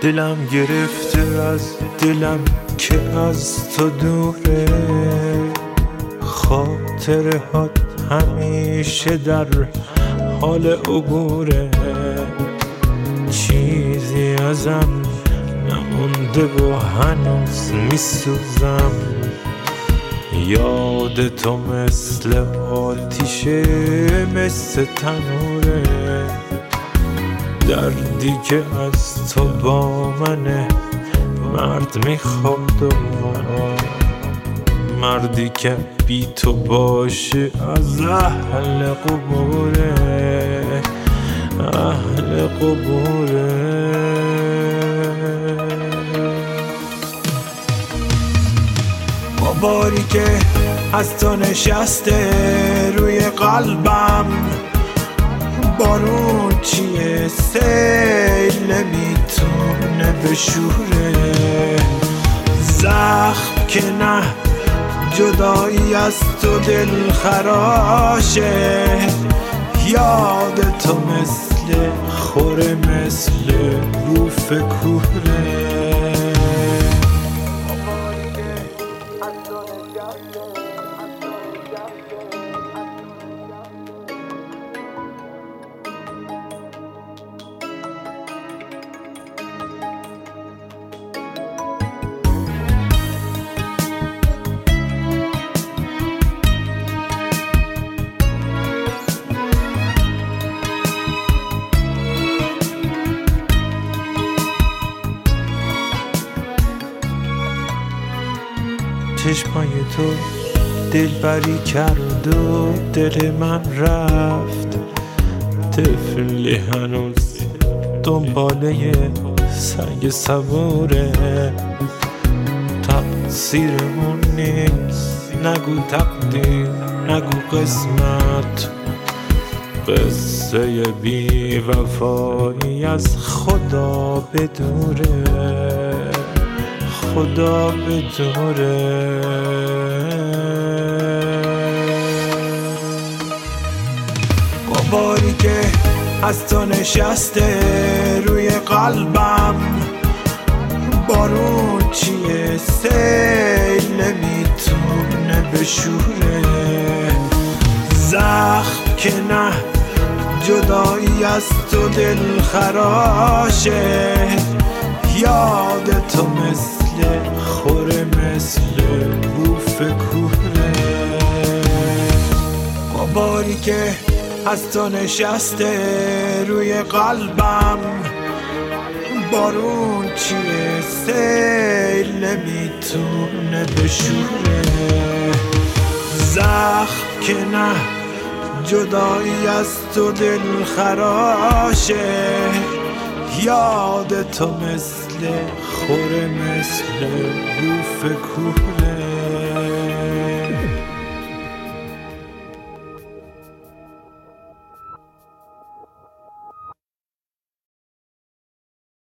دلم گرفته از دلم که از تو دوره، خاطره هات همیشه در حال عبوره، چیزی ازم نمونده و هنوز میسوزم، یاد تو مثل آتیشه مثل تنوره، دردی که از تو با منه مرد میخواد و مردی که بی تو باشه از اهل قبوره، اهل قبوره. با باری که از تو نشسته روی قلبم، بارون چیه سیل نمیتونه بشوره، زخم که نه جدایی از تو دل خراشه، یاد تو مثل خوره مثل بوف کوره. چشمای تو دلبری کرد و دل من رفت، طفلی هنوز دنباله سنگ صبوره، تقصیرمون نیست نگو تقدیر نگو قسمت، قصه بی وفایی از خدا بدوره، خدا بدوره. با باری که از تو نشسته روی قلبم، بارون چیه سیل نمیتونه بشوره، زخم که نه جدایی از تو دل خراشه، یاد تو مثل خوره مثل بوف کوره. با باری که از تو نشسته روی قلبم، بارون چیه سیل نمیتونه بشوره، زخم که نه جدایی از تو دل خراشه، یاد تو مثل خوره مثل بوف کوره.